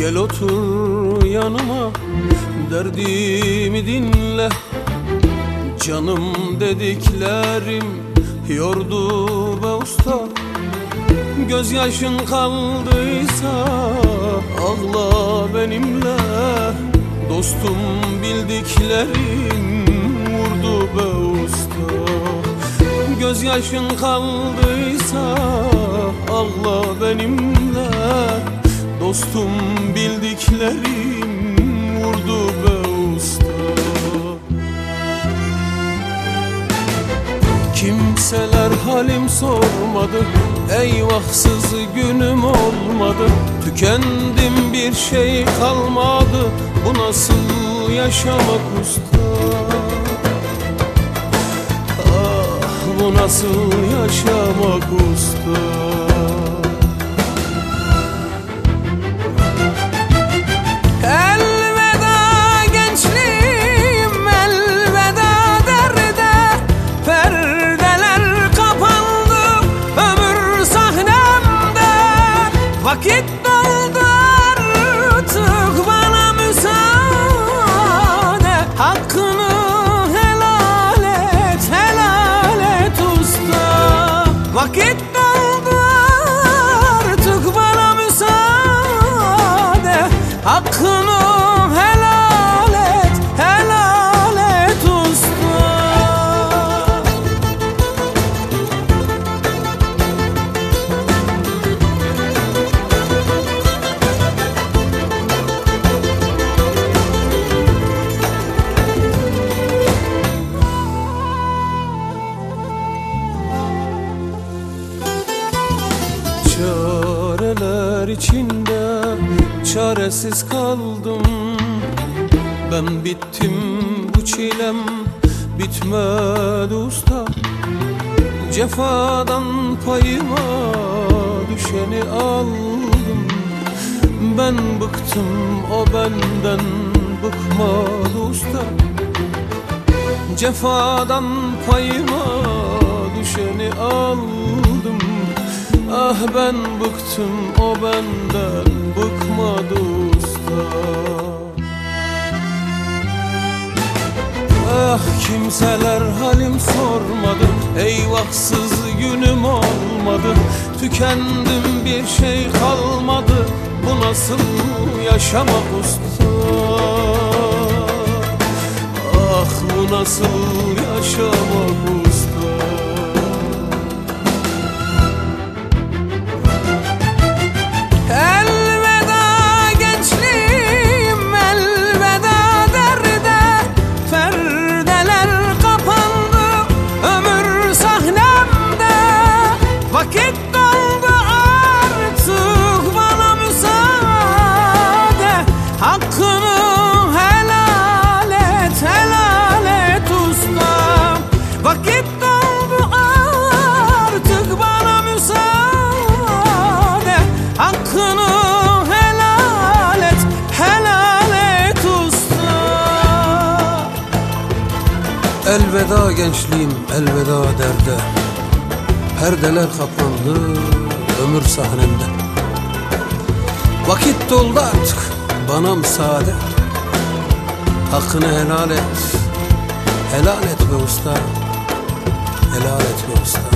Gel otur yanıma, derdimi dinle. Canım dediklerim yordu be usta. Gözyaşın kaldıysa ağla benimle. Dostum bildiklerim vurdu be usta. Gözyaşın kaldıysa ağla benimle. Dostum bildiklerim vurdu be usta. Kimseler halim sormadı, eyvahsız günüm olmadı. Tükendim, bir şey kalmadı, bu nasıl yaşamak usta? Ah, bu nasıl yaşamak usta? Vakit doldu artık, bana müsaade. Hakkını helal et, helal et usta. Vakit doldu artık, bana müsaade. Hakkını helal et, helal et usta. Çareler içinde çaresiz kaldım. Ben bittim, bu çilem bitmedi usta. Cefadan payıma düşeni aldım. Ben bıktım, o benden bıkmadı usta. Cefadan payıma düşeni aldım. Ah ben bıktım, o benden bıkmadı usta. Ah kimseler halim sormadı, eyvahsız günüm olmadı. Tükendim, bir şey kalmadı, bu nasıl yaşamak usta? Ah bu nasıl yaşamak usta? Vakit doldu artık, bana müsaade. Hakkını helal et, helal et usta. Vakit doldu artık, bana müsaade. Hakkını helal et, helal et usta. Elveda gençliğim, elveda derde. Perdeler kapandı ömür sahnemde. Vakit doldu artık, bana müsaade. Hakkını helal et, helal et be usta. Helal et be usta.